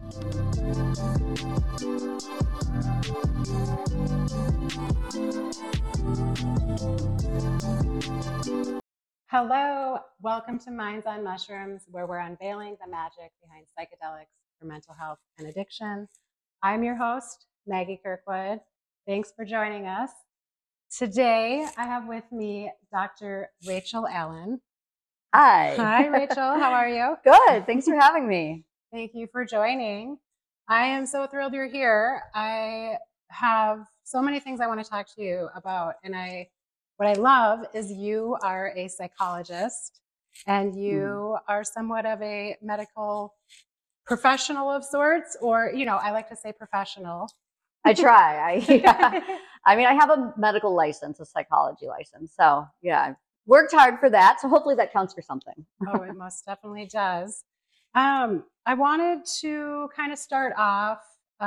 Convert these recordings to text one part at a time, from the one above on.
Hello, welcome to Minds on Mushrooms, where we're unveiling the magic behind psychedelics for mental health and addiction. I'm your host, Maggie Kirkwood. Thanks for joining us. Today, I have with me Dr. Rachel Allen. Hi. Hi, Rachel. How are you? Good. Thanks for having me. Thank you for joining. I am so thrilled you're here. I have so many things I want to talk to you about, and what I love is you are a psychologist and you are somewhat of a medical professional of sorts, or, I like to say professional. I try. I have a medical license, a psychology license. So yeah, I've worked hard for that. So hopefully that counts for something. Oh, it most definitely does. I wanted to kind of start off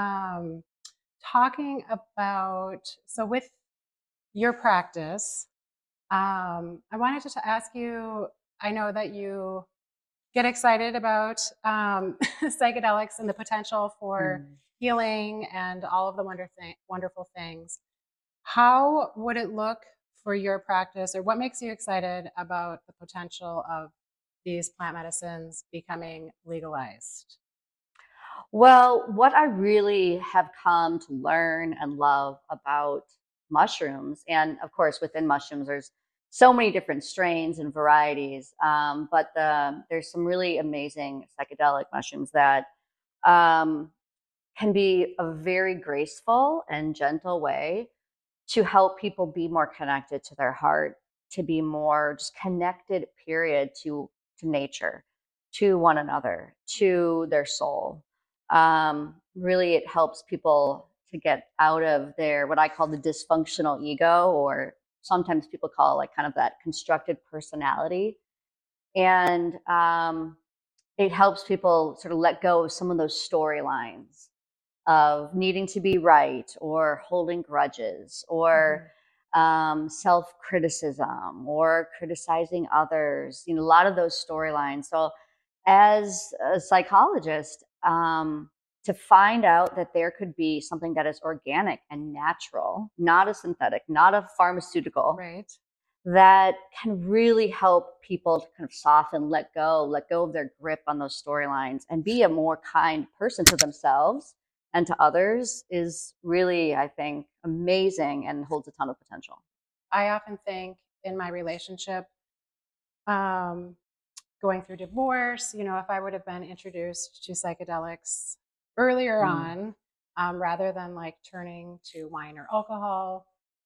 talking about, so with your practice, I wanted to ask you, I know that you get excited about psychedelics and the potential for healing and all of the wonderful things. How would it look for your practice, or what makes you excited about the potential of these plant medicines becoming legalized? Well, what I really have come to learn and love about mushrooms, and of course within mushrooms, there's so many different strains and varieties, but there's some really amazing psychedelic mushrooms that um, can be a very graceful and gentle way to help people be more connected to their heart, to be more just connected, period, to nature, to one another, to their soul. Really, it helps people to get out of their what I call the dysfunctional ego, or sometimes people call like kind of that constructed personality, and it helps people sort of let go of some of those storylines of needing to be right or holding grudges or self-criticism or criticizing others, a lot of those storylines. So as a psychologist, to find out that there could be something that is organic and natural, not a synthetic, not a pharmaceutical, Right. that can really help people to kind of soften, let go of their grip on those storylines and be a more kind person to themselves and to others is really, I think, amazing and holds a ton of potential. I often think in my relationship, um, going through divorce, if I would have been introduced to psychedelics earlier on, rather than like turning to wine or alcohol.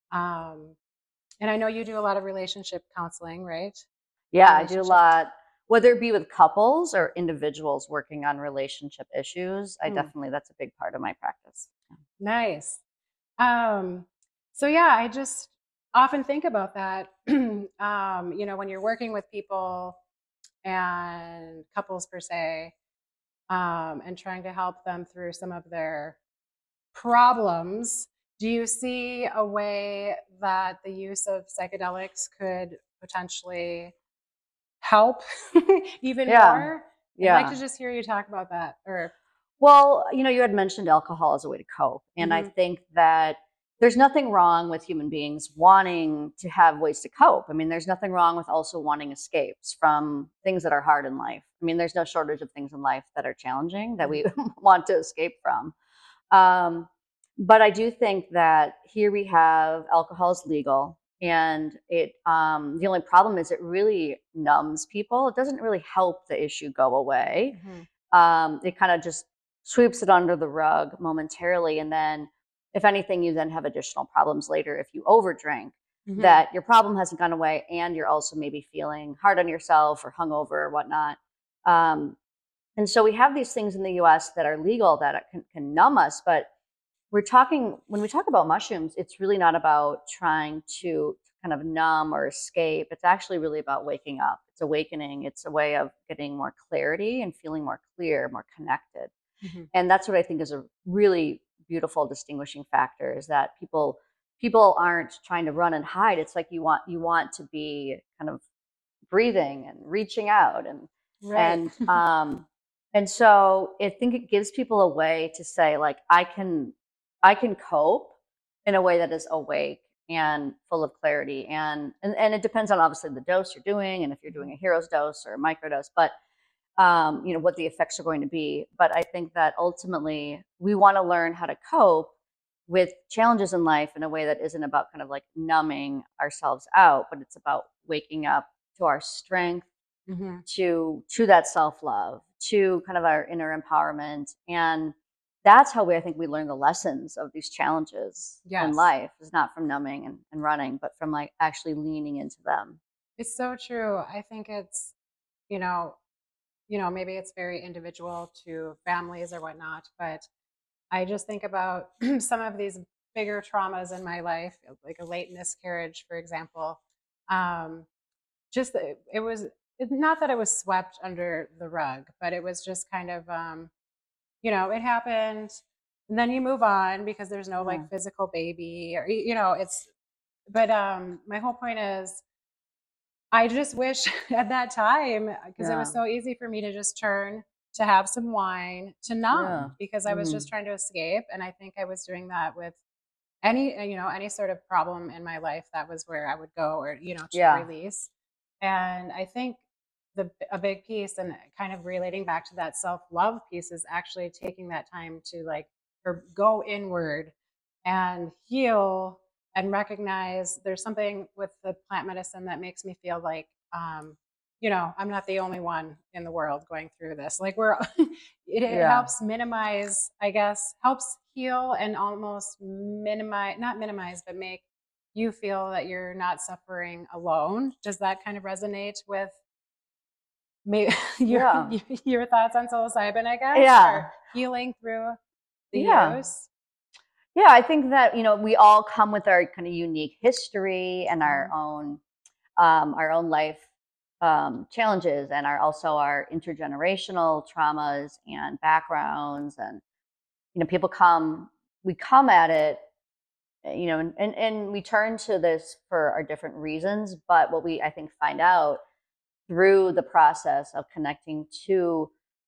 And I know you do a lot of relationship counseling, right? Yeah, I do a lot, whether it be with couples or individuals working on relationship issues. That's a big part of my practice. Nice. So yeah, I just often think about that. When you're working with people and couples per se, and trying to help them through some of their problems, do you see a way that the use of psychedelics could potentially help even more? I'd like to just hear you talk about that. Well, you had mentioned alcohol as a way to cope. And I think that there's nothing wrong with human beings wanting to have ways to cope. There's nothing wrong with also wanting escapes from things that are hard in life. There's no shortage of things in life that are challenging that we want to escape from. But I do think that here we have alcohol is legal, and the only problem is it really numbs people. It doesn't really help the issue go away. It kind of just sweeps it under the rug momentarily, and then if anything, you then have additional problems later if you overdrink. That your problem hasn't gone away, and you're also maybe feeling hard on yourself or hungover or whatnot. And so we have these things in the U.S. that are legal that can numb us, but when we talk about mushrooms, it's really not about trying to kind of numb or escape. It's actually really about waking up. It's awakening. It's a way of getting more clarity and feeling more clear, more connected. And that's what I think is a really beautiful distinguishing factor, is that people aren't trying to run and hide. It's like you want to be kind of breathing and reaching out and And so I think it gives people a way to say, like, I can cope in a way that is awake and full of clarity. And it depends on obviously the dose you're doing and if you're doing a hero's dose or a microdose, but what the effects are going to be. But I think that ultimately we want to learn how to cope with challenges in life in a way that isn't about kind of like numbing ourselves out, but it's about waking up to our strength, Mm-hmm. to that self-love, to kind of our inner empowerment. And that's how I think we learn the lessons of these challenges in Yes. life, is not from numbing and running, but from like actually leaning into them. It's so true. I think it's, you know, maybe it's very individual to families or whatnot, but I just think about some of these bigger traumas in my life, like a late miscarriage, for example. Um, just it was not that it was swept under the rug, but it was just kind of, it happened, and then you move on because there's no Yeah. like physical baby, or it's. But my whole point is, I just wish at that time, because it was Yeah. so easy for me to just turn to have some wine to Yeah. numb because I was Hmm. just trying to escape. And I think I was doing that with any sort of problem in my life. That was where I would go, or, to Yeah. release. And I think a big piece, and kind of relating back to that self-love piece, is actually taking that time to like, or go inward and heal and recognize there's something with the plant medicine that makes me feel like, I'm not the only one in the world going through this. Like, it Yeah. helps minimize, I guess, helps heal and almost minimize, not minimize, but make you feel that you're not suffering alone. Does that kind of resonate with maybe your Yeah. your thoughts on psilocybin, I guess, or Yeah. healing through the Yeah. use? Yeah, I think that we all come with our kind of unique history and Mhm. our own life challenges, and our intergenerational traumas and backgrounds. And people we come at it, and we turn to this for our different reasons. But what we, I think, find out through the process of connecting to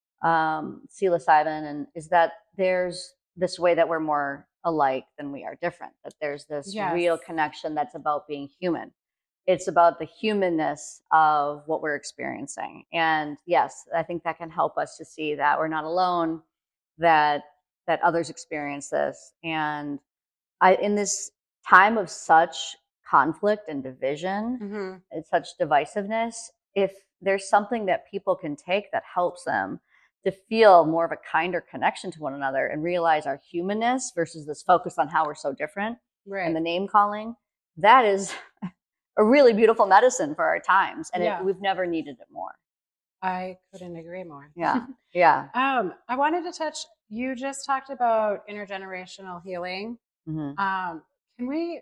psilocybin and is that there's this way that we're more alike than we are different, that there's this Yes. real connection that's about being human. It's about the humanness of what we're experiencing. And yes, I think that can help us to see that we're not alone, that others experience this. And in this time of such conflict and division Mhm. and such divisiveness, if there's something that people can take that helps them to feel more of a kinder connection to one another and realize our humanness versus this focus on how we're so different and Right. the name calling, that is a really beautiful medicine for our times. And Yeah. we've never needed it more. I couldn't agree more. Yeah. Yeah. I wanted to touch, you just talked about intergenerational healing. Hmm. Um, can we,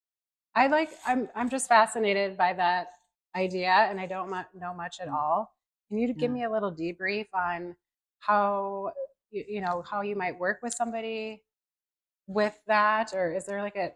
I'm just fascinated by that idea, and I don't know much at all. Can you give Yeah. me a little debrief on how, how you might work with somebody with that? Or is there like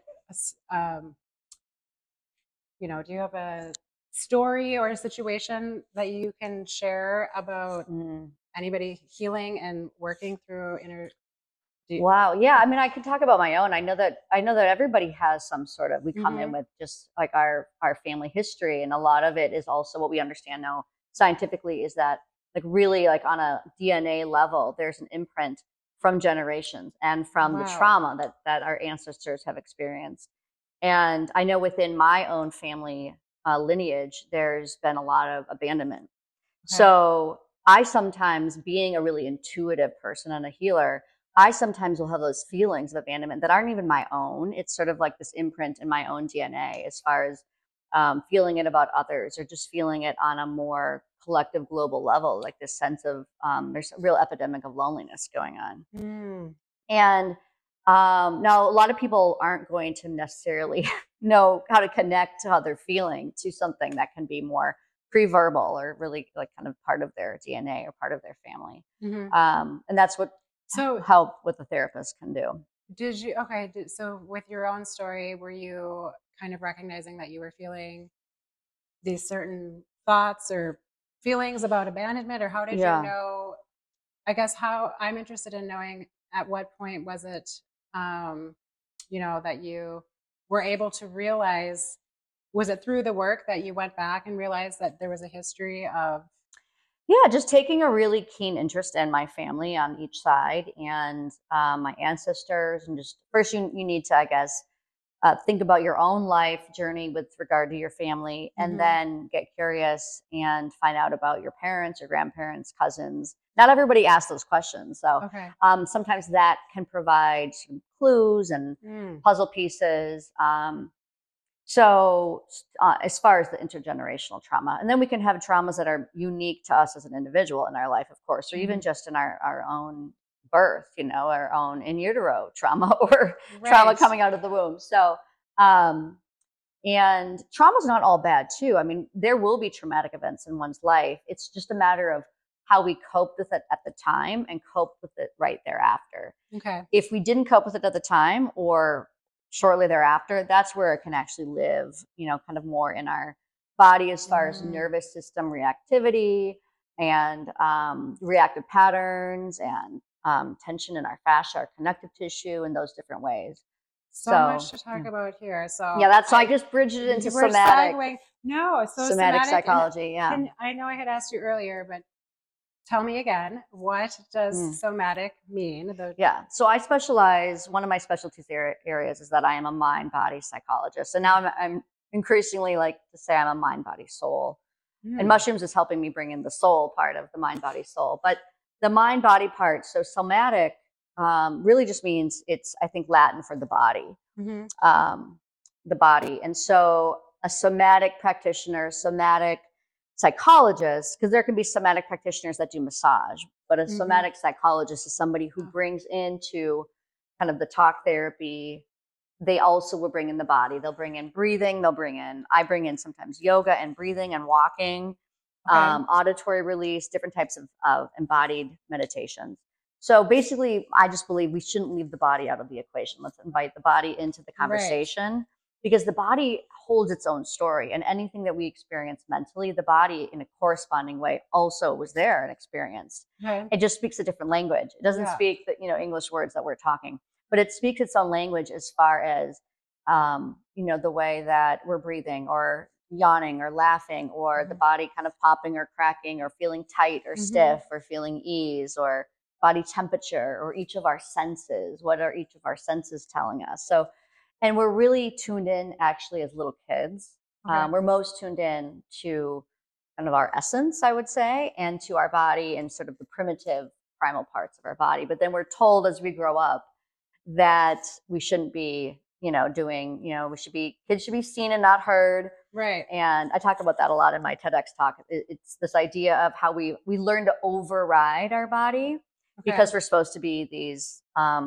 do you have a story or a situation that you can share about Mm. anybody healing and working through inner? Wow. Yeah. I mean, I can talk about my own. I know that everybody has some sort of, we come in Mm-hmm. with just like our family history. And a lot of it is also what we understand now scientifically is that like really like on a DNA level, there's an imprint from generations and from the Wow. trauma that our ancestors have experienced. And I know within my own family lineage, there's been a lot of abandonment. Okay. So I sometimes, being a really intuitive person and a healer, I sometimes will have those feelings of abandonment that aren't even my own. It's sort of like this imprint in my own DNA as far as feeling it about others or just feeling it on a more collective global level, like this sense of there's a real epidemic of loneliness going on. Mm. And now, a lot of people aren't going to necessarily know how to connect how they're feeling to something that can be more pre-verbal or really like kind of part of their DNA or part of their family. Hmm. And that's what So help what the therapist can do. did you, okay, so with your own story, were you kind of recognizing that you were feeling these certain thoughts or feelings about abandonment, or how did you Yeah. know? I guess how I'm interested in knowing at what point was it, that you were able to realize, was it through the work that you went back and realized that there was a history of? Yeah, just taking a really keen interest in my family on each side and my ancestors, and just first you need to, I guess, think about your own life journey with regard to your family, and Mhm. then get curious and find out about your parents, your grandparents, cousins. Not everybody asks those questions, so Okay. sometimes that can provide some clues and Mm. puzzle pieces. As far as the intergenerational trauma, and then we can have traumas that are unique to us as an individual in our life, of course, or even Mhm. just in our own birth, our own in utero trauma or trauma Right. coming out of the womb. Um, and trauma's not all bad too. I mean, there will be traumatic events in one's life. It's just a matter of how we coped with it at the time and cope with it right thereafter. Okay. If we didn't cope with it at the time or shortly thereafter, that's where it can actually live, kind of more in our body as far as Mm. nervous system reactivity and reactive patterns and tension in our fascia, our connective tissue, and those different ways. So much So, to talk yeah, about here. yeah, So that's so I just bridged it into we're segueing. No, so somatic somatic, and psychology. Yeah. I know I had asked you earlier, but tell me again, what does Mm. somatic mean? Yeah. So I specialize, one of my specialties areas is that I am a mind body psychologist. And now I'm increasingly like to say I'm a mind body soul. And Mm. mushrooms is helping me bring in the soul part of the mind body soul. But the mind body part, so somatic really just means, it's, I think, Latin for the body. Hmm. Um, the body. And so a somatic practitioner, somatic psychologist, because there can be somatic practitioners that do massage, but a Hmm. somatic psychologist is somebody who Oh, brings into kind of the talk therapy. They also will bring in the body. They'll bring in breathing. I bring in sometimes yoga and breathing and walking, okay. auditory release, different types of embodied meditations. So basically, I just believe we shouldn't leave the body out of the equation. Let's invite the body into the Right. conversation, because the body holds its own story. And anything that we experience mentally, the body in a corresponding way also was there and experienced. Okay. It just speaks a different language. It doesn't Yeah. speak the English words that we're talking, but it speaks its own language as far as the way that we're breathing or yawning or laughing, or the Hmm. body kind of popping or cracking, or feeling tight or Hmm. stiff, or feeling ease, or body temperature, or each of our senses. What are each of our senses telling us? So, and we're really tuned in actually as little kids. Okay. We're most tuned in to kind of our essence, I would say, and to our body and sort of the primitive primal parts of our body. But then we're told as we grow up that we shouldn't be, doing, kids should be seen and not heard. Right. And I talk about that a lot in my TEDx talk. It's this idea of how we learn to override our body, Okay. because we're supposed to be these,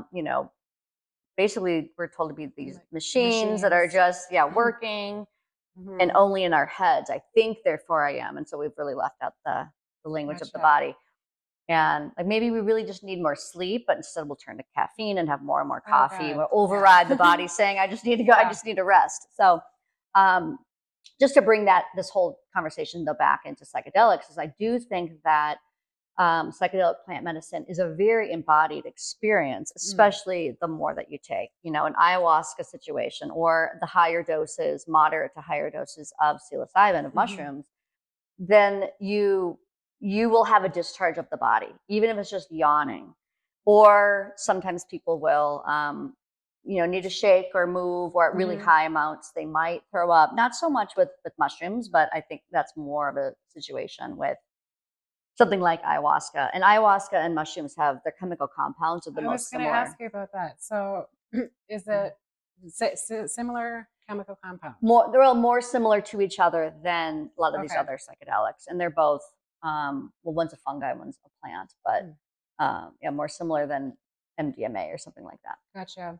basically we're told to be these Like machines that are machines. just, yeah, working and Hmm. only in our heads. I think, therefore I am. And so we've really left out the language of the Gotcha. body. And like maybe we really just need more sleep, but instead we'll turn to caffeine and have more and more Oh coffee. God. We'll Yeah. override the body saying, I just need to go, I Yeah. just need to rest. So um, just to bring this whole conversation though back into psychedelics, is I do think that psychedelic plant medicine is a very embodied experience, Mm. especially the more that you take, an ayahuasca situation, or the higher doses, moderate to higher doses of psilocybin, of Hmm. mushrooms. Then you will have a discharge of the body, even if it's just yawning. Or sometimes people will, need to shake or move, or at really Hmm. high amounts, they might throw up. Not so much with mushrooms, but I think that's more of a situation with something like ayahuasca. And ayahuasca and mushrooms have their chemical compounds are the I was most going to ask similar. you about that. So, is it similar chemical compound? They're all more similar to each other than a lot of these Okay. other psychedelics, and they're both well, one's a fungi, one's a plant, but Mm. yeah, more similar than MDMA or something like that. Gotcha.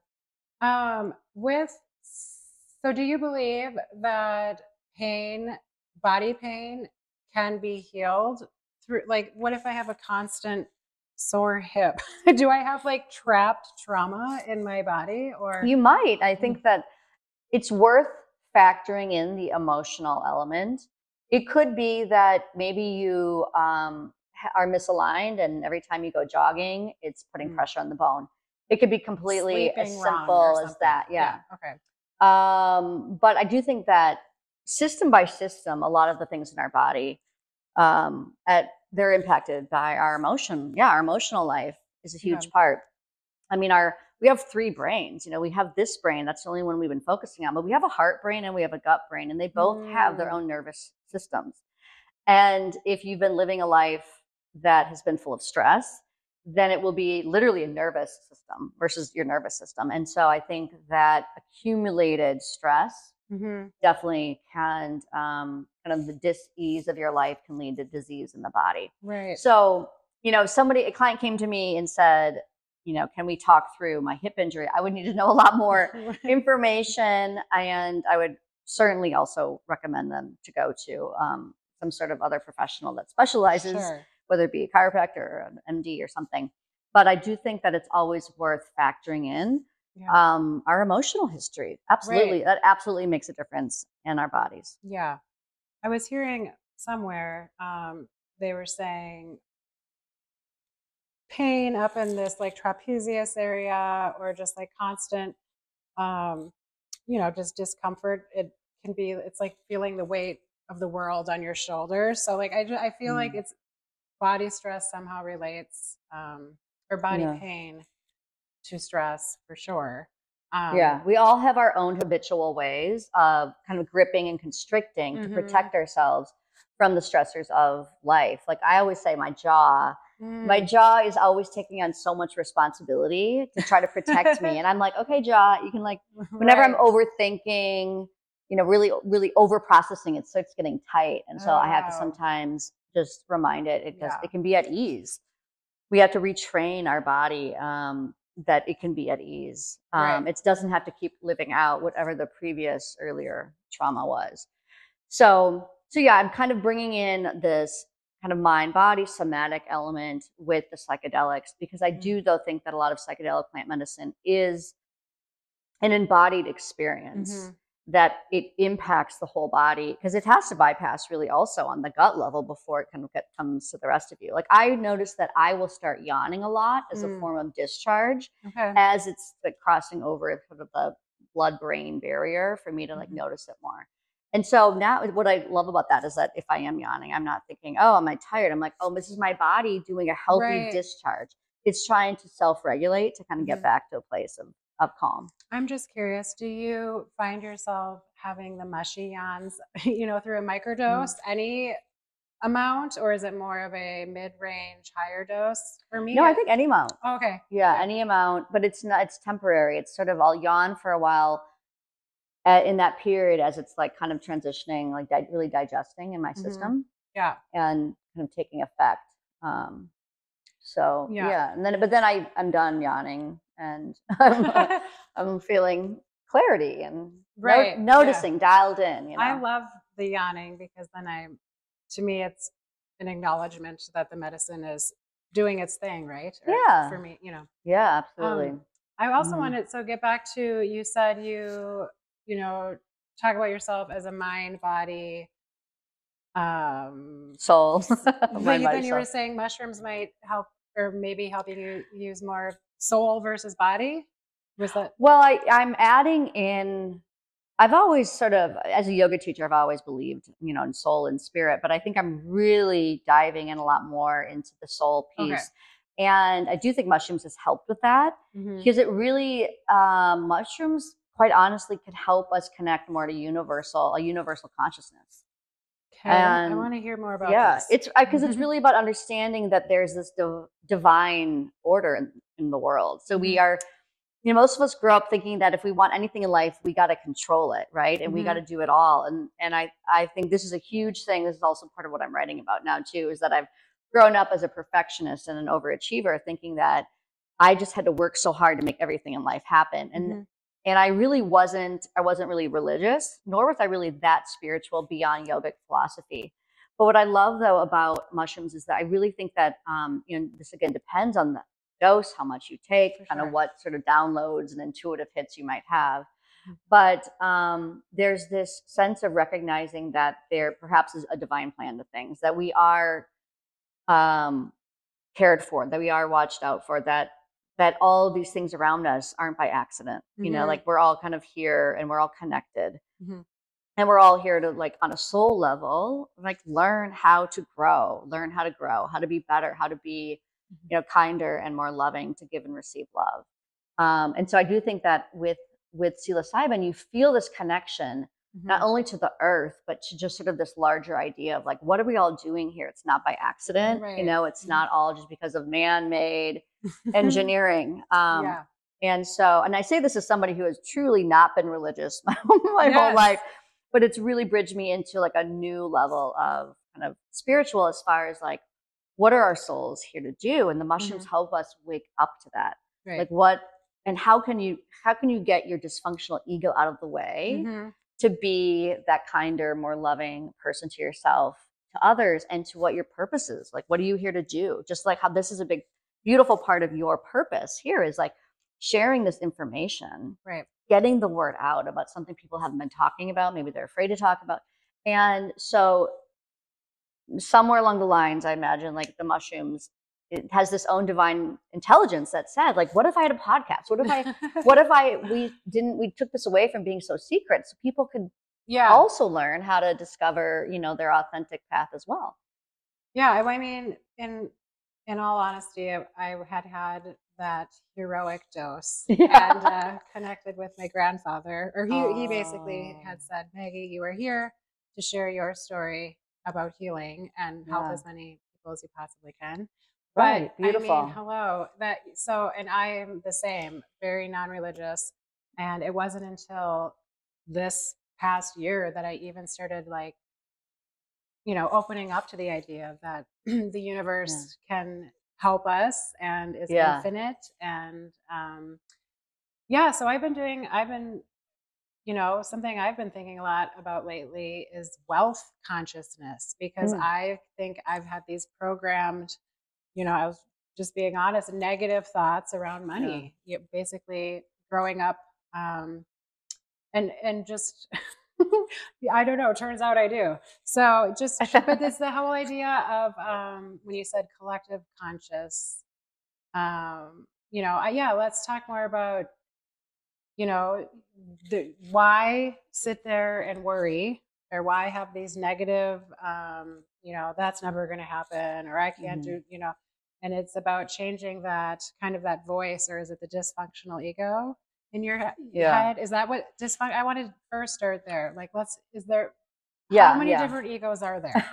With so do you believe that body pain can be healed through, like, what if I have a constant sore hip? Do I have like trapped trauma in my body or? You might. I Mm. think that it's worth factoring in the emotional element. It could be that maybe you are misaligned, and every time you go jogging, it's putting Mm. pressure on the bone. It could be completely as Sleeping wrong or simple as something. that. Yeah. Okay. But I do think that system by system, a lot of the things in our body, they're impacted by our emotion. Yeah, our emotional life is a Yeah. huge part. I mean, we have three brains. We have this brain, that's the only one we've been focusing on, but we have a heart brain and we have a gut brain, and they both have their Mm. own nervous systems. And if you've been living a life that has been full of stress, then it will be literally a nervous system versus your nervous system. And so I think that accumulated stress Mm-hmm. definitely can, kind of the dis-ease of your life can lead to disease in the body. Right. So, a client came to me and said, can we talk through my hip injury? I would need to know a lot more information, and I would certainly also recommend them to go to some sort of other professional that specializes, Sure. whether it be a chiropractor or an MD or something. But I do think that it's always worth factoring in Yeah. our emotional history. Absolutely. Right. That absolutely makes a difference in our bodies. Yeah. I was hearing somewhere they were saying pain up in this like trapezius area or just like constant um just discomfort. It's like feeling the weight of the world on your shoulders. So like I feel like Mm. it's body stress somehow relates or body Yeah. pain to stress for sure. Yeah. We all have our own habitual ways of kind of gripping and constricting to Mhm. protect ourselves from the stressors of life. Like I always say, my Mm. jaw is always taking on so much responsibility to try to protect me. And I'm like, okay, jaw, you can like, whenever I'm Right. overthinking, really, really over processing, it starts getting tight. And so I have to Oh, sometimes just remind it because yeah. it can be at ease. We have to retrain our body, that it can be at ease. Right. It doesn't have to keep living out whatever the previous earlier trauma was. So yeah, I'm kind of bringing in this kind of mind body somatic element with the psychedelics, because I Mm. do though think that a lot of psychedelic plant medicine is an embodied experience, Mhm. that it impacts the whole body, because it has to bypass really also on the gut level before it kind of comes to the rest of you. Like I noticed that I will start yawning a lot as a Mm. form of discharge, Okay. as it's like crossing over sort of the blood brain barrier for me to like Mhm. notice it more. And so now what I love about that is that if I am yawning, I'm not thinking, oh, am I tired? I'm like, oh, this is my body doing a healthy Right. discharge. It's trying to self-regulate to kind of get Mhm. back to a place of calm. I'm just curious, do you find yourself having the mushy yawns, through a Mm. microdose, any amount, or is it more of a mid-range, higher dose? For No, me, I think any amount. okay. Yeah, Yeah. any amount, but it's not. It's temporary. It's sort of I'll yawn for a while in that period as it's like kind of transitioning, like really digesting in my Hmm. system Yeah. and kind of taking effect. Um, so Yeah. yeah, and then but then I'm done yawning, and I'm feeling clarity and Right. Yeah. noticing, dialed in. I love the yawning because then to me, it's an acknowledgement that the medicine is doing its thing, right? Or for Yeah, me. yeah, Um, absolutely. I also Hmm. wanted so get back to you said you know talk about yourself as a mind body. You, Soul, but mind, you body, then you were soul. saying mushrooms might help or maybe helping you use more soul versus body. Was that Well, I'm adding in. I've always sort of, as a yoga teacher, I've always believed, in soul and spirit, but I think I'm really diving in a lot more into the soul okay? piece. And I do think mushrooms has helped with that, Hmm. because it really, mushrooms, quite honestly, could help us connect more to a universal consciousness. Okay, I And want to hear more about yeah, this. it's because it's really about understanding that there's this divine order in the world. So we Hmm. are, most of us grow up thinking that if we want anything in life, we got to control it, right? And we got Hmm. to do it all. And I think this is a huge thing. This is also part of what I'm writing about now too, is that I've grown up as a perfectionist and an overachiever, thinking that I just had to work so hard to make everything in life happen. And Hmm. I wasn't really religious, nor was I really that spiritual beyond yogic philosophy. But what I love though about mushrooms is that I really think that, this again depends on the dose, how much you take, For kind of sure. what sort of downloads and intuitive hits you might have. But there's this sense of recognizing that there perhaps is a divine plan to things, that we are cared for, that we are watched out for, that all these things around us aren't by accident. Like we're all kind of here and we're all connected. And we're all here to, like, on a soul level, like learn how to grow, how to be better, how to be, kinder and more loving, to give and receive love. And so I do think that with psilocybin, you feel this connection, not only to the earth, but to just sort of this larger idea of, like, what are we all doing here? It's not by accident, Right. it's not all just because of man-made engineering. Yeah. And so, and I say this as somebody who has truly not been religious my whole life, but it's really bridged me into, like, a new level of kind of spiritual, as far as, like, what are our souls here to do? And the mushrooms help us wake up to that. Right. Like, what, and how can you get your dysfunctional ego out of the way to be that kinder, more loving person to yourself, to others, and to what your purpose is. Like, what are you here to do? Just like how this is a big, beautiful part of your purpose here is, like, sharing this information, right, getting the word out about something people haven't been talking about, maybe they're afraid to talk about. And so somewhere along the lines, I imagine, like, the mushrooms, it has this own divine intelligence that said, like, what if I had a podcast? What if we took this away from being so secret, so people could also learn how to discover, their authentic path as well. Yeah. I mean, in all honesty, I had that heroic dose and connected with my grandfather, or he basically had said, Maggie, you are here to share your story about healing and help as many people as you possibly can. Right. But beautiful. I mean, hello, and I am the same, very non-religious. And it wasn't until this past year that I even started, like, opening up to the idea that the universe can help us and is infinite. And so something I've been thinking a lot about lately is wealth consciousness, because I think I've had these programmed, I was just being honest, negative thoughts around money. Basically growing up, and just I don't know, it turns out I do. So but it's the whole idea of when you said collective conscious, let's talk more about, why sit there and worry, or why have these negative, that's never going to happen, or I can't do, and it's about changing that kind of that voice, or is it the dysfunctional ego in your head? Is that what I want to first start there. Like, how many different egos are there?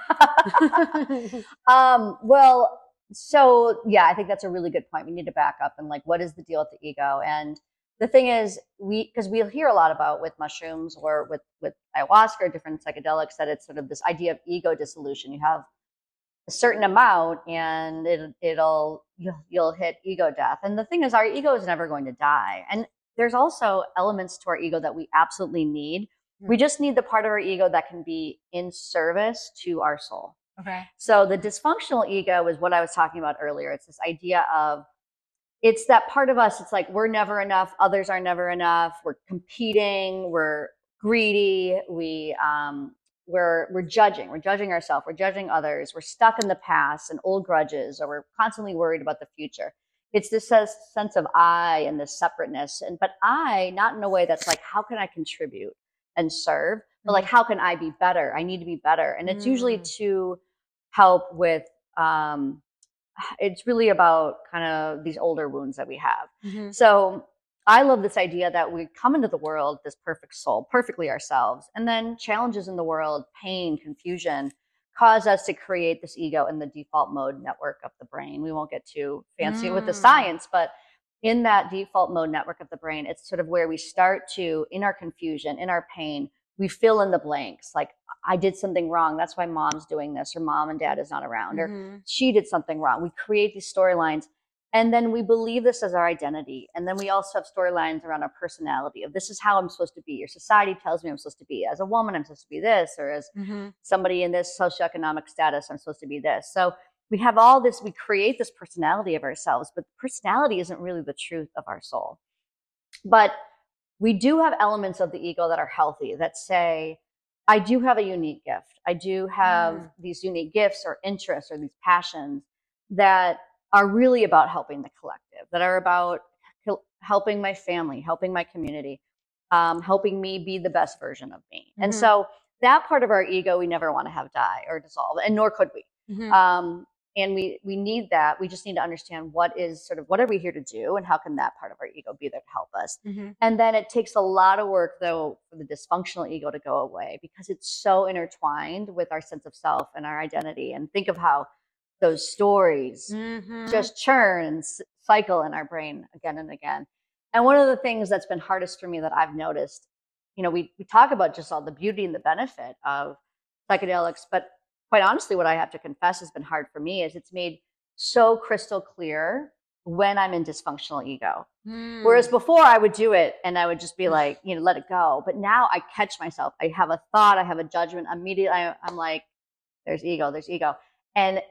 Well, so I think that's a really good point. We need to back up and, like, what is the deal with the ego? And the thing is, because we'll hear a lot about with mushrooms or with ayahuasca or different psychedelics, that it's sort of this idea of ego dissolution. You have a certain amount and you'll hit ego death. And the thing is, our ego is never going to die. And there's also elements to our ego that we absolutely need. We just need the part of our ego that can be in service to our soul. Okay. So the dysfunctional ego is what I was talking about earlier. It's this idea of, it's that part of us. It's like, we're never enough. Others are never enough. We're competing. We're greedy. We're judging. We're judging ourselves. We're judging others. We're stuck in the past and old grudges, or we're constantly worried about the future. It's this sense of I and this separateness. But I, not in a way that's like, how can I contribute and serve, but like, how can I be better? I need to be better. And it's usually to help with, it's really about kind of these older wounds that we have. So I love this idea that we come into the world, this perfect soul, perfectly ourselves, and then challenges in the world, pain, confusion, cause us to create this ego in the default mode network of the brain. We won't get too fancy with the science, but in that default mode network of the brain, it's sort of where we start to, in our confusion, in our pain, we fill in the blanks. Like, I did something wrong. That's why mom's doing this, or mom and dad is not around, or she did something wrong. We create these storylines, and then we believe this as our identity. And then we also have storylines around our personality of, this is how I'm supposed to be, or society tells me I'm supposed to be. As a woman, I'm supposed to be this, or as somebody in this socioeconomic status, I'm supposed to be this. So we have all this, we create this personality of ourselves, but personality isn't really the truth of our soul. But we do have elements of the ego that are healthy, that say, I do have a unique gift. I do have Mm. these unique gifts or interests or these passions that are really about helping the collective, that are about helping my family, helping my community, helping me be the best version of me. And Mhm. so that part of our ego, we never want to have die or dissolve, and nor could we. Mhm. And we need that. We just need to understand what is sort of what are we here to do, and how can that part of our ego be there to help us. Mhm. And then it takes a lot of work, though, for the dysfunctional ego to go away because it's so intertwined with our sense of self and our identity. And think of how those stories Mhm. just churn and cycle in our brain again and again. And one of the things that's been hardest for me that I've noticed, we talk about just all the beauty and the benefit of psychedelics, but quite honestly, what I have to confess has been hard for me is it's made so crystal clear when I'm in dysfunctional ego. Whereas Mm. before I would do it and I would just be like, let it go. But now I catch myself. I have a thought, I have a judgment. Immediately I'm like, there's ego, there's ego. And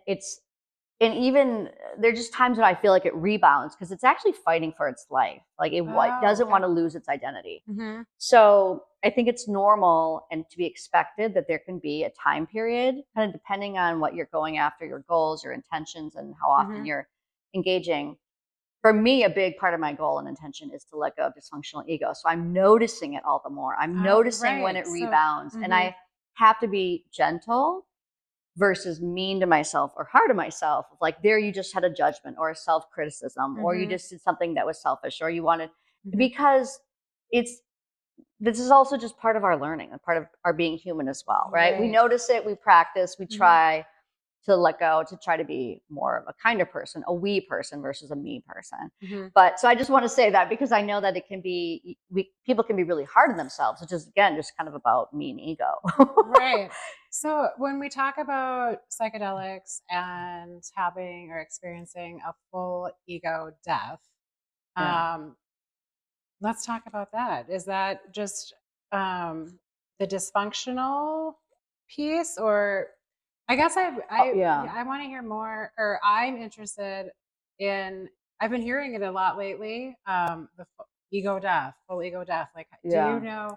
even there's just times when I feel like it rebounds because it's actually fighting for its life. Like it Oh, doesn't okay. want to lose its identity. Mhm. So I think it's normal and to be expected that there can be a time period, kind of depending on what you're going after, your goals, your intentions, and how often Mhm. you're engaging. For me, a big part of my goal and intention is to let go of dysfunctional ego. So I'm noticing it all the more. I'm noticing when Right. it So, rebounds, and mhm. I have to be gentle versus mean to myself or hard to myself. Like there, you just had a judgment or a self criticism, or you Mhm. just did something that was selfish, or you wanted Mhm. because it's this is also just part of our learning and part of our being human as well, right? We Right. notice it, we practice, we Mhm. try to let go, to try to be more of a kinder person, a we person versus a me person. Mhm. But so I just want to say that because I know that it can be, people can be really hard on themselves, which is again just kind of about me and ego. Right. So when we talk about psychedelics and having or experiencing a full ego death, Yeah. um, let's talk about that. Is that just um, the dysfunctional piece, or I guess Oh, yeah. yeah, I want to hear more, or I'm interested in. I've been hearing it a lot lately. Ego death, full ego death. Like, do you Yeah. know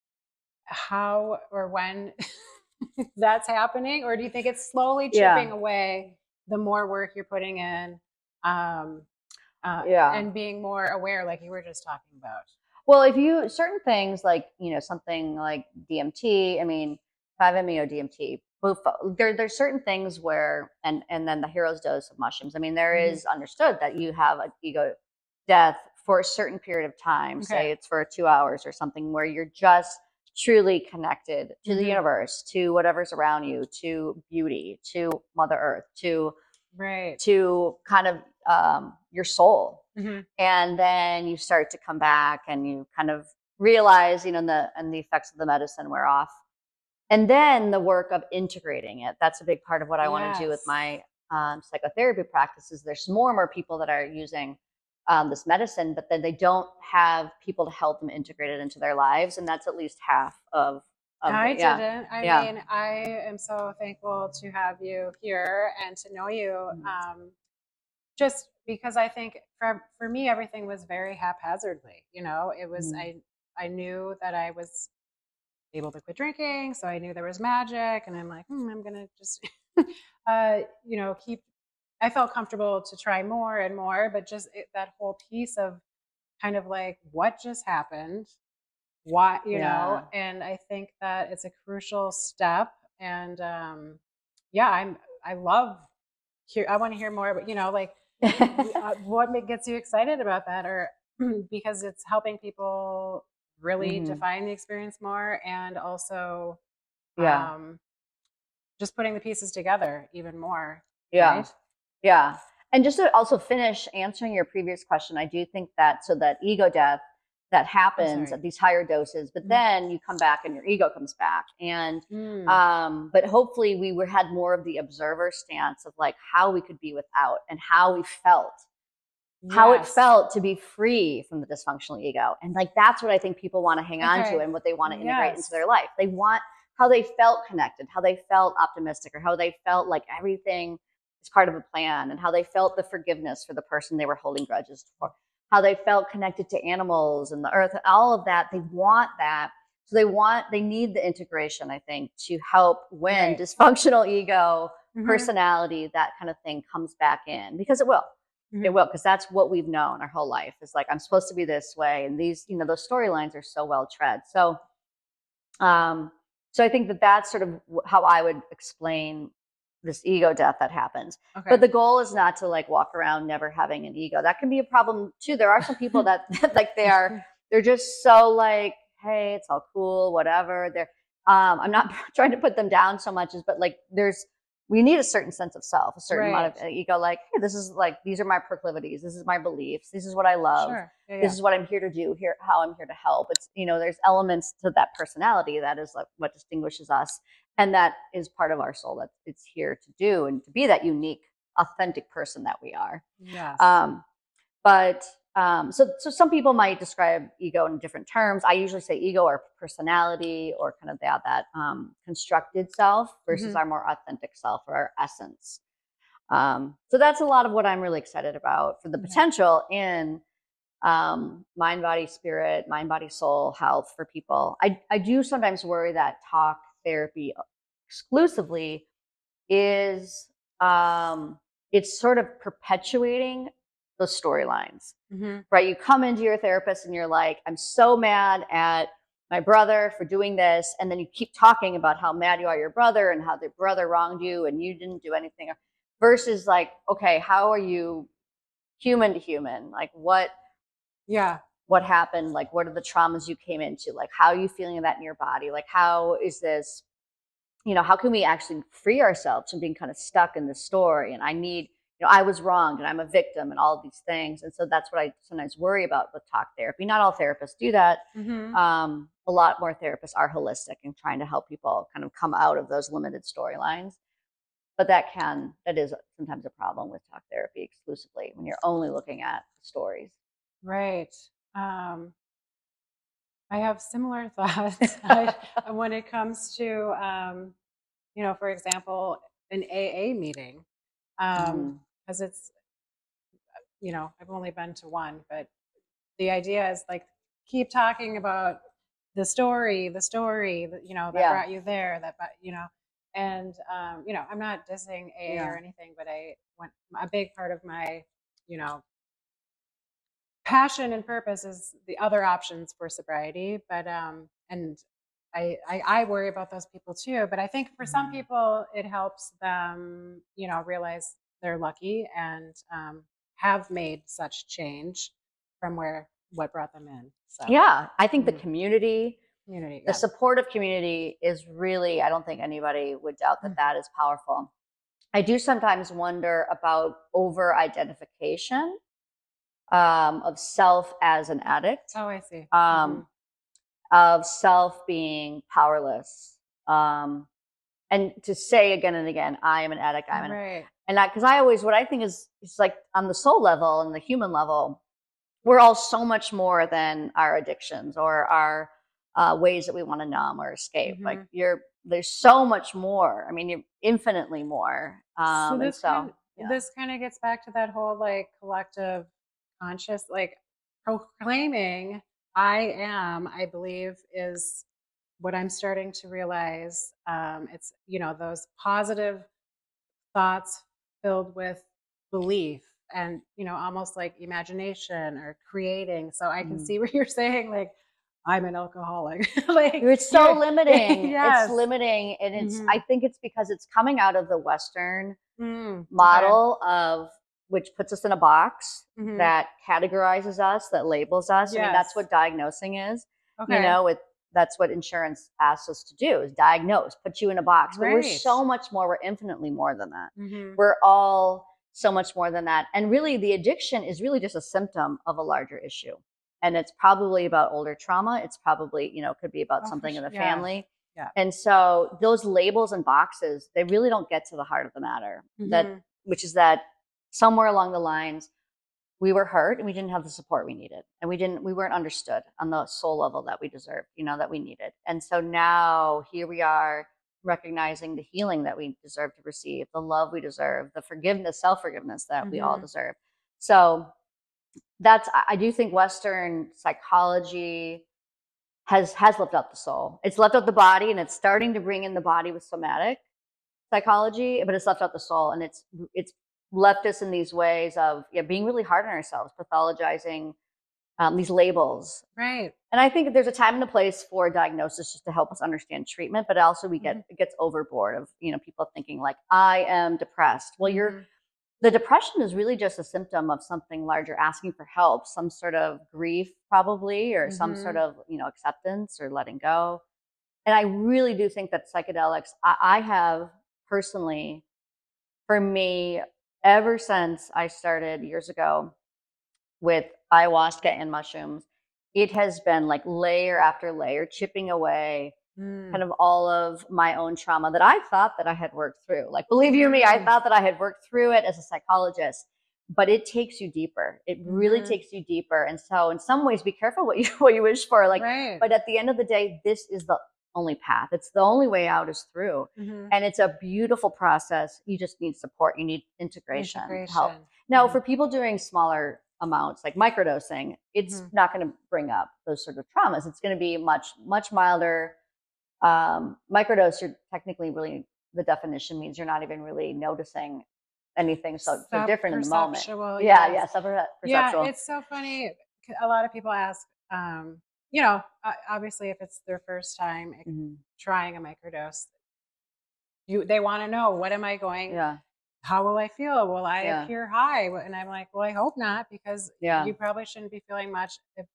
how or when that's happening, or do you think it's slowly chipping Yeah. away the more work you're putting in, um, Yeah. and being more aware, like you were just talking about? Well, if you certain things like something like DMT, I mean 5-MeO DMT, there's certain things where and then the hero's dose of mushrooms. I mean, there Hmm. is understood that you have an ego death for a certain period of time. Okay. Say it's for 2 hours or something where you're just truly connected to the Hmm. universe, to whatever's around you, to beauty, to Mother Earth, Right. to kind of your soul, Hmm. and then you start to come back and you kind of realize and the effects of the medicine wear off, and then the work of integrating it, that's a big part of what I want to do with Yes. my psychotherapy practices. There's more and more people that are using this medicine, but then they don't have people to help them integrate it into their lives, and that's at least half of the I yeah. didn't. I Yeah. mean, I am so thankful to have you here and to know you. Mhm. Just because I think for me everything was very haphazardly. It was Mhm. I knew that I was able to quit drinking, so I knew there was magic, and I'm like, I'm gonna just keep. I felt comfortable to try more and more, but just that whole piece of kind of like what just happened, why, Yeah. and I think that it's a crucial step, and yeah, I love hear. I want to hear more, but like what gets you excited about that, or because it's helping people really Hmm. define the experience more, and also Yeah. um, just putting the pieces together even more, Yeah. right? Yeah. And just to also finish answering your previous question, I do think that so that ego death that I'm happens sorry. at these higher doses, but Mhm. then you come back and your ego comes back. And Mm. but hopefully had more of the observer stance of like how we could be without and how it Yes. felt to be free from the dysfunctional ego. And like that's what I think people want to hang on to Okay. and what they want to integrate into Yes. their life. They want how they felt connected, how they felt optimistic, or how they felt like everything is part of a plan, and how they felt the forgiveness for the person they were holding grudges for, how they felt connected to animals and the earth, all of that. They want that So they need the integration, I think, to help when Right. dysfunctional ego, Mhm. personality, that kind of thing comes back in, because it will. It Mhm. will, because that's what we've known our whole life. Is like, I'm supposed to be this way, and these, those storylines are so well tread. Um, so I think that that's sort of how I would explain this ego death that happens. Okay. But the goal is not to like walk around never having an ego. That can be a problem too. There are some people that like they're just so like, hey, it's all cool, whatever. I'm not trying to put them down so much as, but like we need a certain sense of self, a certain amount of ego. Like, hey, this is like, these are my proclivities. This is my beliefs. This is what I love. Sure. Yeah, This is what I'm here to do. Here, how I'm here to help. It's, there's elements to that personality that is like what distinguishes us, and that is part of our soul that it's here to do and to be that unique, authentic person that we are. Yes. So some people might describe ego in different terms. I usually say ego or personality, or kind of that constructed self versus our more authentic self, or our essence. So that's a lot of what I'm really excited about for the potential in mind, body, spirit, mind, body, soul health for people. I do sometimes worry that talk therapy exclusively is it's sort of perpetuating those storylines. Right? You come into your therapist and you're like, I'm so mad at my brother for doing this, and then you keep talking about how mad you are at your brother and how the brother wronged you and you didn't do anything, versus like, okay, how are you human to human? Like, what happened? Like, what are the traumas you came into? Like, how are you feeling that in your body? Like, how is this, how can we actually free ourselves from being kind of stuck in this story? And I need, I was wronged and I'm a victim and all of these things. And so that's what I sometimes worry about with talk therapy. Not all therapists do that. A lot more therapists are holistic and trying to help people kind of come out of those limited storylines. But that is sometimes a problem with talk therapy exclusively, when you're only looking at stories. Right. I have similar thoughts when it comes to, for example, an AA meeting, because it's, I've only been to one, but the idea is like, keep talking about the story, that brought you there, and, I'm not dissing AA or anything, but a big part of my, you know, passion and purpose is the other options for sobriety. But and I worry about those people too. But I think for some people it helps them, realize they're lucky and have made such change from what brought them in. So yeah, I think the community, the supportive community is really, I don't think anybody would doubt that that is powerful. I do sometimes wonder about over identification of self as an addict. Oh, I see. Of self being powerless. And to say again and again, I am an addict, I'm an addict. And because what I think is, it's like on the soul level and the human level, we're all so much more than our addictions or our ways that we want to numb or escape. Like there's so much more. I mean, you're infinitely more. This kind of gets back to that whole like collective conscious, like proclaiming I believe is what I'm starting to realize. It's, those positive thoughts filled with belief and, almost like imagination or creating. So I can see where you're saying like, I'm an alcoholic. Like it's so limiting. Yes. It's limiting. And it's, I think it's because it's coming out of the Western model of, which puts us in a box that categorizes us, that labels us. I mean, that's what diagnosing is. That's what insurance asks us to do, is diagnose, put you in a box. But we're so much more, we're infinitely more than that. We're all so much more than that. And really the addiction is really just a symptom of a larger issue. And it's probably about older trauma. It's probably, could be about something in the family. Yeah. And so those labels and boxes, they really don't get to the heart of the matter, which is that somewhere along the lines, we were hurt and we didn't have the support we needed. And we weren't understood on the soul level that we deserved, that we needed. And so now here we are, recognizing the healing that we deserve to receive, the love we deserve, the forgiveness, self-forgiveness that we all deserve. So I do think Western psychology has left out the soul. It's left out the body, and it's starting to bring in the body with somatic psychology, but it's left out the soul, and it's left us in these ways of being really hard on ourselves, pathologizing these labels. Right. And I think there's a time and a place for diagnosis just to help us understand treatment, but also it gets overboard of people thinking like, I am depressed. Well, the depression is really just a symptom of something larger, asking for help, some sort of grief probably, or some sort of acceptance or letting go. And I really do think that psychedelics, I have personally, for me, ever since I started years ago with ayahuasca and mushrooms, it has been like layer after layer, chipping away kind of all of my own trauma that I thought that I had worked through. Like, believe you me, I thought that I had worked through it as a psychologist, but it takes you deeper. It really takes you deeper. And so in some ways, be careful what you wish for. Like, but at the end of the day, this is the only path. It's the only way out is through. And it's a beautiful process. You just need support. You need integration. Help. Now, for people doing smaller amounts, like microdosing, it's not going to bring up those sort of traumas. It's going to be much, much milder. Microdose, you're technically really, the definition means you're not even really noticing anything so different in the moment. Yeah, perceptual. Yeah, it's so funny. A lot of people ask, obviously if it's their first time trying a microdose, they want to know, what am I going? How will I feel? Will I appear high? And I'm like, well, I hope not, because you probably shouldn't be feeling much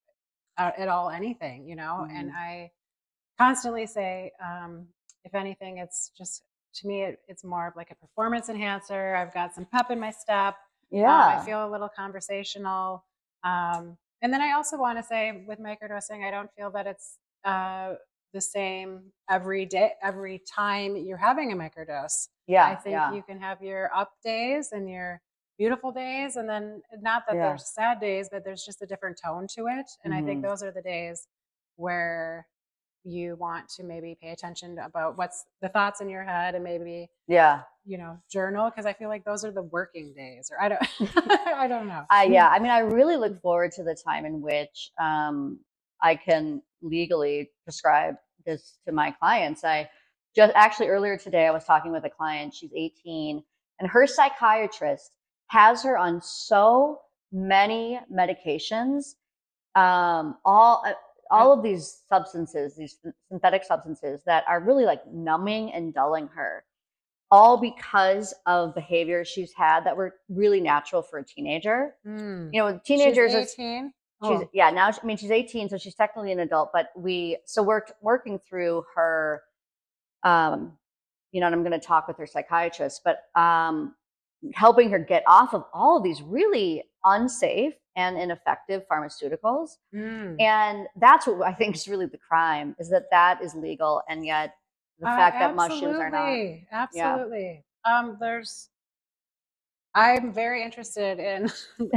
at all, anything, and I constantly say, if anything, it's just, to me, it's more of like a performance enhancer. I've got some pep in my step. I feel a little conversational. And then I also want to say, with microdosing, I don't feel that it's the same every day, every time you're having a microdose. I think you can have your up days and your beautiful days, and then not that there's sad days, but there's just a different tone to it. And I think those are the days where you want to maybe pay attention about what's the thoughts in your head, and maybe journal, because I feel like those are the working days, or I don't I don't know. I mean, I really look forward to the time in which I can legally prescribe this to my clients. I just actually earlier today I was talking with a client. She's 18, and her psychiatrist has her on so many medications, all of these substances, these synthetic substances that are really like numbing and dulling her, all because of behaviors she's had that were really natural for a teenager. Teenagers. She's 18? Now, she's 18, so she's technically an adult, but we're working through her, and I'm going to talk with her psychiatrist, but helping her get off of all of these really unsafe and ineffective pharmaceuticals. And that's what I think is really the crime, is that is legal, and yet the fact that mushrooms are not. Absolutely. I'm very interested in,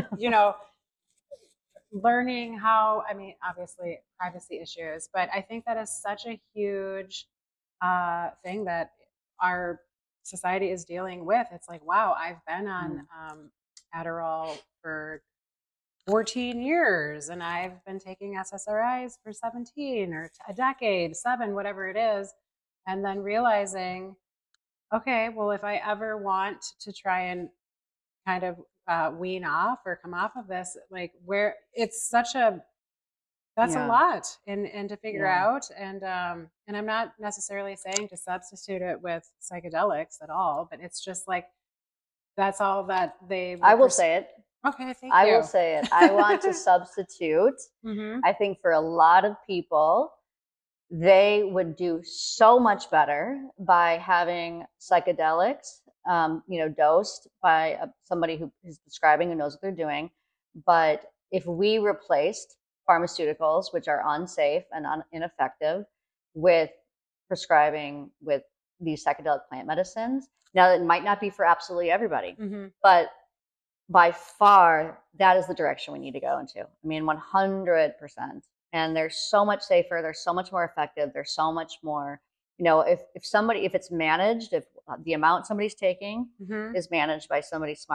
learning how, obviously privacy issues, but I think that is such a huge thing that our society is dealing with. It's like, wow, I've been on Adderall for 14 years, and I've been taking SSRIs for 17 or a decade, 7, whatever it is. And then realizing, okay, well, if I ever want to try and kind of wean off or come off of this, like, where it's such a, that's a lot and to figure out. And I'm not necessarily saying to substitute it with psychedelics at all, but it's just like, that's all that I will say it. Okay, thank you. I will say it. I want to substitute. I think for a lot of people, they would do so much better by having psychedelics, dosed by somebody who is prescribing, who knows what they're doing. But if we replaced pharmaceuticals, which are unsafe and ineffective, with prescribing with these psychedelic plant medicines, now it might not be for absolutely everybody, but by far, that is the direction we need to go into. 100%. And they're so much safer. They're so much more effective. They're so much more, if it's managed, if the amount somebody's taking is managed by somebody smart,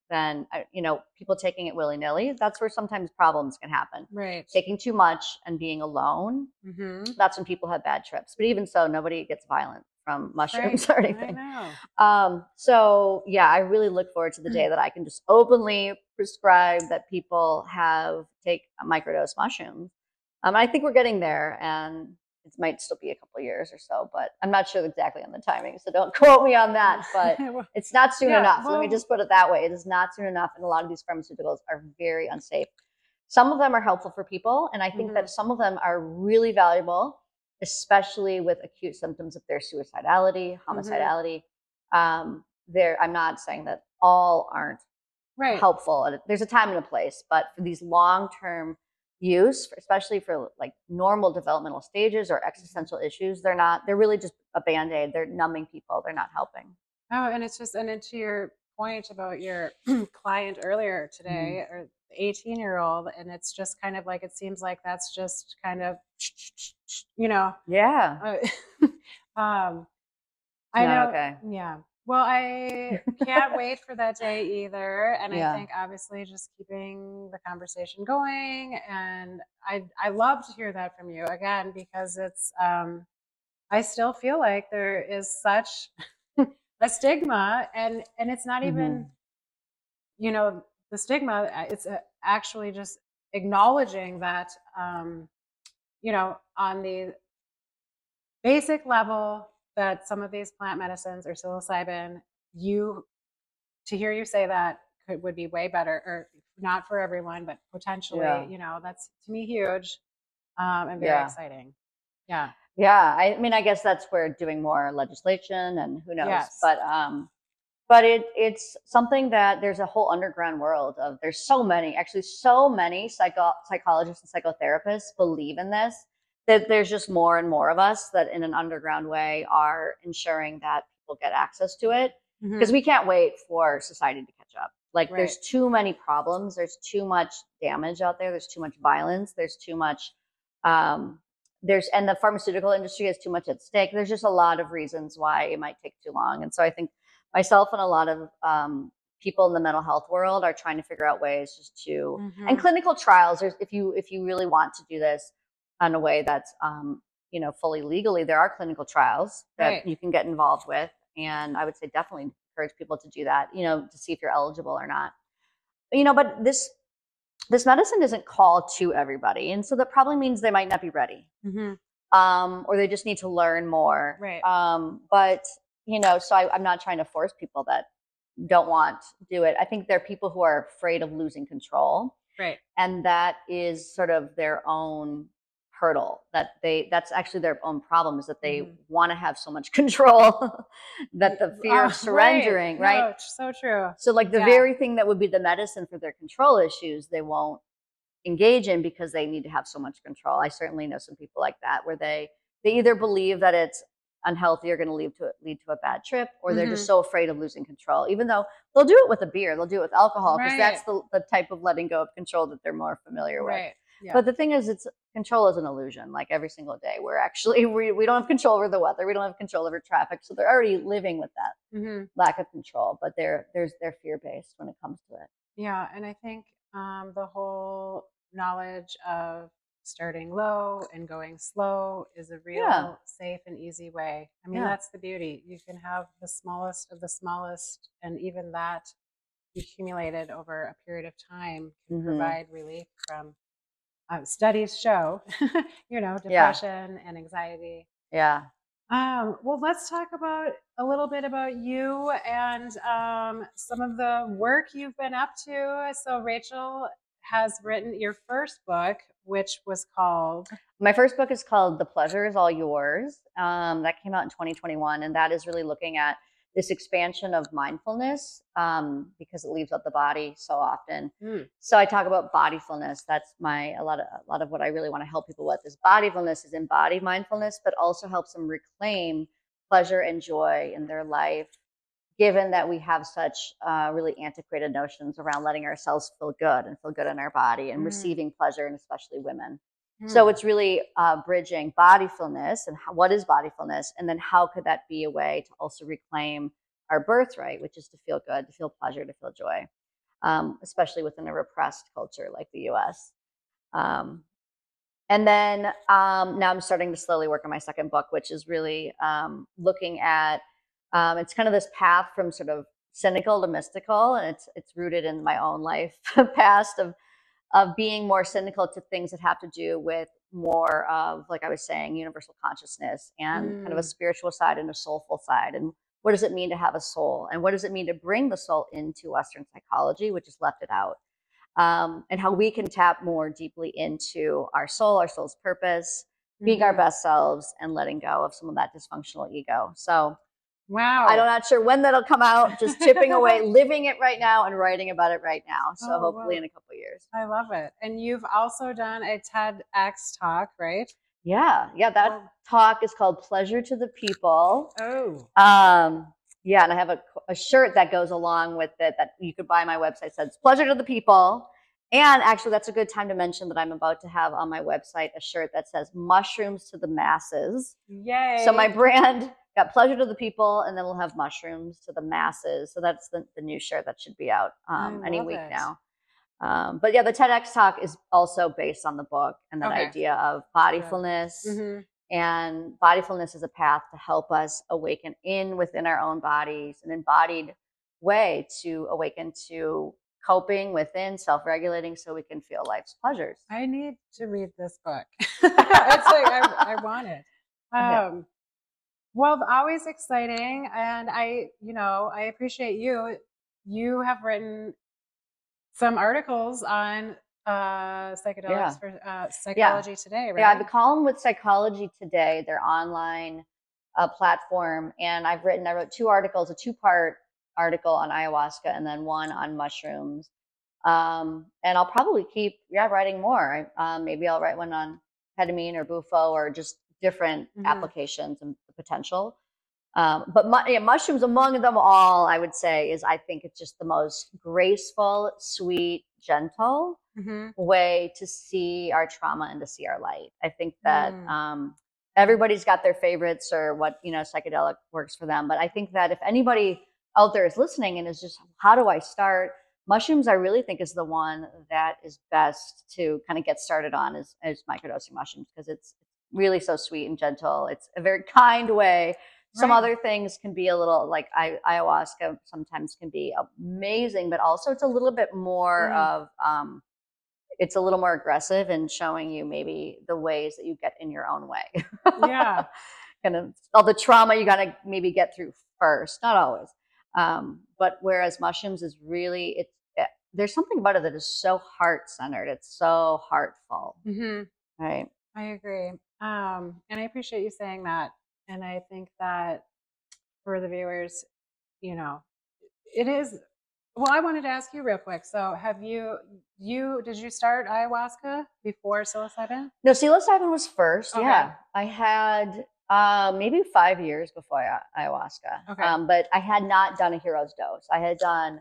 than, people taking it willy-nilly. That's where sometimes problems can happen. Right. Taking too much and being alone, that's when people have bad trips. But even so, nobody gets violent from mushrooms or anything. I know. So yeah, I really look forward to the day that I can just openly prescribe that people take microdose mushrooms. I think we're getting there, and it might still be a couple of years or so, but I'm not sure exactly on the timing, so don't quote me on that. But it's not soon enough. Let me just put it that way. It is not soon enough, and a lot of these pharmaceuticals are very unsafe. Some of them are helpful for people, and I think that some of them are really valuable, especially with acute symptoms of their suicidality, homicidality. I'm not saying that all aren't helpful. There's a time and a place, but for these long-term use, especially for like normal developmental stages or existential issues, they're really just a Band-Aid. They're numbing people. They're not helping. Oh, and to your point about your client earlier today, or the 18-year-old, and it's just kind of like, it seems like that's just kind of, Yeah. I know. Okay. Yeah. Well, I can't wait for that day either. And I think obviously just keeping the conversation going. And I love to hear that from you again, because it's, I still feel like there is such a stigma, and it's not even, the stigma, it's actually just acknowledging that, on the basic level, that some of these plant medicines or psilocybin, to hear you say that would be way better, or not for everyone, but potentially, that's to me huge, and very exciting. Yeah. Yeah. I mean, I guess that's where doing more legislation and who knows, Yes. but it's something that there's a whole underground world of. There's so many psychologists and psychotherapists believe in this, that there's just more and more of us that in an underground way are ensuring that people get access to it, because we can't wait for society to catch up. Like there's too many problems. There's too much damage out there. There's too much violence. There's too much, and the pharmaceutical industry has too much at stake. There's just a lot of reasons why it might take too long. And so I think myself and a lot of people in the mental health world are trying to figure out ways just to, and clinical trials, if you really want to do this in a way that's, fully legally, there are clinical trials that you can get involved with. And I would say definitely encourage people to do that, to see if you're eligible or not. But this medicine isn't called to everybody. And so that probably means they might not be ready. Or they just need to learn more. Right. But, so I'm not trying to force people that don't want to do it. I think there are people who are afraid of losing control. Right. And that is sort of their own hurdle, that's actually their own problem, is that they want to have so much control that the fear of surrendering, right? No, so true. So like the very thing that would be the medicine for their control issues, they won't engage in because they need to have so much control. I certainly know some people like that, where they either believe that it's unhealthy or going to lead to a bad trip, or they're just so afraid of losing control, even though they'll do it with a beer, they'll do it with alcohol, because that's the type of letting go of control that they're more familiar with. Yeah. But the thing is, control is an illusion. Like every single day, we're actually, we don't have control over the weather. We don't have control over traffic. So they're already living with that lack of control, but they're fear-based when it comes to it. Yeah. And I think the whole knowledge of starting low and going slow is a real safe and easy way. I mean, that's the beauty. You can have the smallest of the smallest, and even that accumulated over a period of time can provide relief from, studies show, depression and anxiety. Yeah. Well, let's talk a little bit about you and some of the work you've been up to. So Rachel has written your first book, which was called... My first book is called The Pleasure Is All Yours. That came out in 2021. And that is really looking at this expansion of mindfulness, because it leaves out the body so often. So I talk about bodyfulness. That's a lot of what I really want to help people with is bodyfulness, is embodied mindfulness, but also helps them reclaim pleasure and joy in their life, given that we have such really antiquated notions around letting ourselves feel good and feel good in our body and receiving pleasure, and especially women. So it's really bridging bodyfulness and what is bodyfulness, and then how could that be a way to also reclaim our birthright, which is to feel good, to feel pleasure, to feel joy. especially within a repressed culture like the US. And then now I'm starting to slowly work on my second book, which is really looking at it's kind of this path from sort of cynical to mystical, and it's rooted in my own life past of being more cynical to things that have to do with more of, like I was saying, universal consciousness and kind of a spiritual side and a soulful side. And what does it mean to have a soul? And what does it mean to bring the soul into Western psychology, which has left it out? And how we can tap more deeply into our soul's purpose, being our best selves, and letting go of some of that dysfunctional ego. So wow, I'm not sure when that'll come out, just chipping away, living it right now and writing about it right now. So hopefully in a couple of years. I love it. And you've also done a TEDx talk, right? Yeah. That talk is called Pleasure to the People. Oh. Yeah, and I have a shirt that goes along with it that you could buy on my website. Says Pleasure to the People. And actually, that's a good time to mention that I'm about to have on my website a shirt that says Mushrooms to the Masses. Yay. So my brand got Pleasure to the People, and then we'll have Mushrooms to the Masses. So that's the new shirt that should be out any week now. But yeah, the TEDx talk is also based on the book and that idea of bodyfulness. Mm-hmm. And bodyfulness is a path to help us awaken within our own bodies, an embodied way to awaken to coping within, self-regulating, so we can feel life's pleasures. I need to read this book. It's like I want it. Well, always exciting, and I appreciate you. You have written some articles on psychedelics for Psychology Today, right? Yeah, I have a column with Psychology Today, their online platform, and I wrote 2 articles, a 2-part article on ayahuasca and then one on mushrooms. And I'll probably keep writing more. Maybe I'll write one on ketamine or bufo or just different applications and potential. But mushrooms, among them all, I would say I think it's just the most graceful, sweet, gentle way to see our trauma and to see our light. I think that everybody's got their favorites or what, psychedelic works for them. But I think that if anybody out there is listening and is just, how do I start? Mushrooms, I really think, is the one that is best to kind of get started on is microdosing mushrooms, because it's really so sweet and gentle. It's a very kind way. Some other things can be a little, like ayahuasca sometimes can be amazing, but also it's a little bit more of, it's a little more aggressive in showing you maybe the ways that you get in your own way. Yeah. Kind of all the trauma you got to maybe get through first, not always. But whereas mushrooms is really, there's something about it that is so heart-centered. It's so heartful. Right. I agree. And I appreciate you saying that. And I think that for the viewers, it is, well, I wanted to ask you real quick. So did you start ayahuasca before psilocybin? No, psilocybin was first. Okay. Yeah. I had maybe 5 years before ayahuasca. Okay. But I had not done a hero's dose. I had done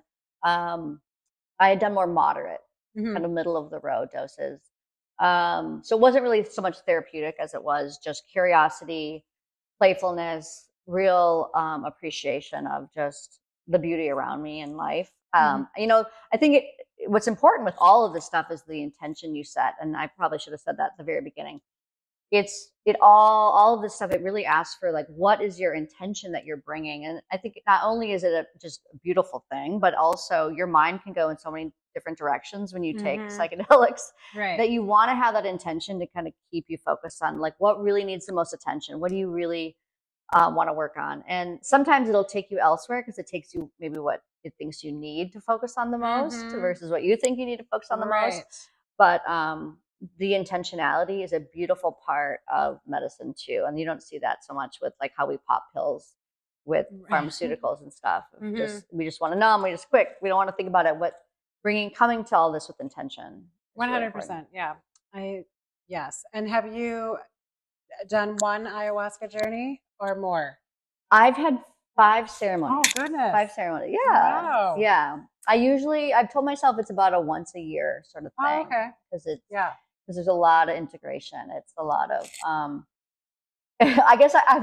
more moderate, kind of middle of the road doses. So it wasn't really so much therapeutic as it was just curiosity, playfulness, real appreciation of just the beauty around me in life. I think what's important with all of this stuff is the intention you set. And I probably should have said that at the very beginning. All of this stuff, it really asks for, like, what is your intention that you're bringing? And I think not only is it just a beautiful thing, but also your mind can go in so many different directions when you take psychedelics, that you want to have that intention to kind of keep you focused on, like, what really needs the most attention? What do you really want to work on? And sometimes it'll take you elsewhere because it takes you maybe what it thinks you need to focus on the most versus what you think you need to focus on the most. But the intentionality is a beautiful part of medicine too. And you don't see that so much with, like, how we pop pills with pharmaceuticals and stuff. We just want to numb, we just quick. We don't want to think about it. Coming to all this with intention. 100%. Yeah. Yes. And have you done one ayahuasca journey or more? I've had 5 ceremonies. Oh, goodness. 5 ceremonies. Yeah. Wow. Yeah. I've told myself it's about a once a year sort of thing. Oh, okay. Because there's a lot of integration. It's a lot of, I guess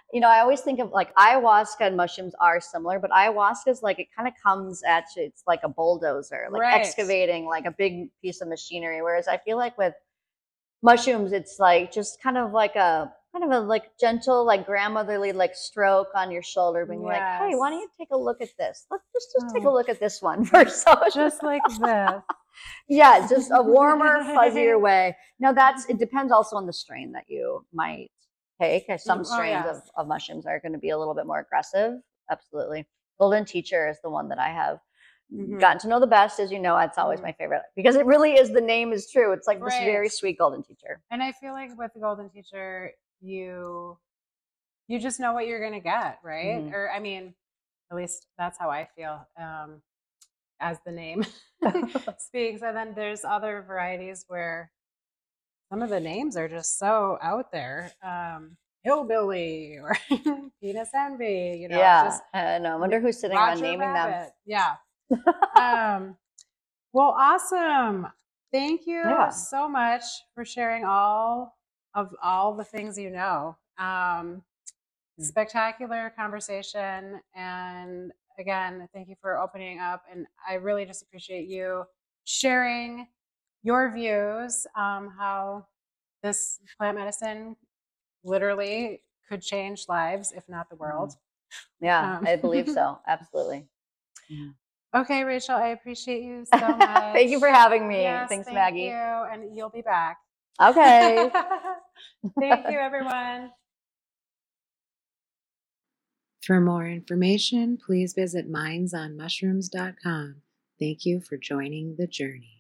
I always think of like ayahuasca and mushrooms are similar, but ayahuasca is like it kind of comes at you. It's like a bulldozer, like Right. excavating like a big piece of machinery. Whereas I feel like with mushrooms, it's like just kind of a like gentle, like grandmotherly like stroke on your shoulder, being like, "Hey, why don't Yes. you take a look at this? Let's just take a Oh, look at this one first." So just like this. yeah, just a warmer, fuzzier way. Now it depends also on the strain that you might take. Some Oh, strains yes. of mushrooms are going to be a little bit more aggressive. Absolutely. Golden Teacher is the one that I have gotten to know the best. As you know, it's always my favorite because it really is, the name is true. It's like this Right. very sweet Golden Teacher. And I feel like with the Golden Teacher, you just know what you're gonna get, right? Mhm. Or I mean, at least that's how I feel, as the name speaks. And then there's other varieties where some of the names are just so out there. Hillbilly or penis envy, it's Yeah, just I know. I wonder who's sitting around Roger naming Rabbit. Yeah. Well, awesome. Thank you Yeah. so much for sharing all the things you know. Spectacular conversation. And again, thank you for opening up. And I really just appreciate you sharing your views, how this plant medicine literally could change lives, if not the world. Yeah, I believe so. Absolutely. Okay, Rachel, I appreciate you so much. Thank you for having me. Yes, Thanks, thank Maggie. you. And you'll be back. Okay. Thank you, everyone. For more information, please visit mindsonmushrooms.com. Thank you for joining the journey.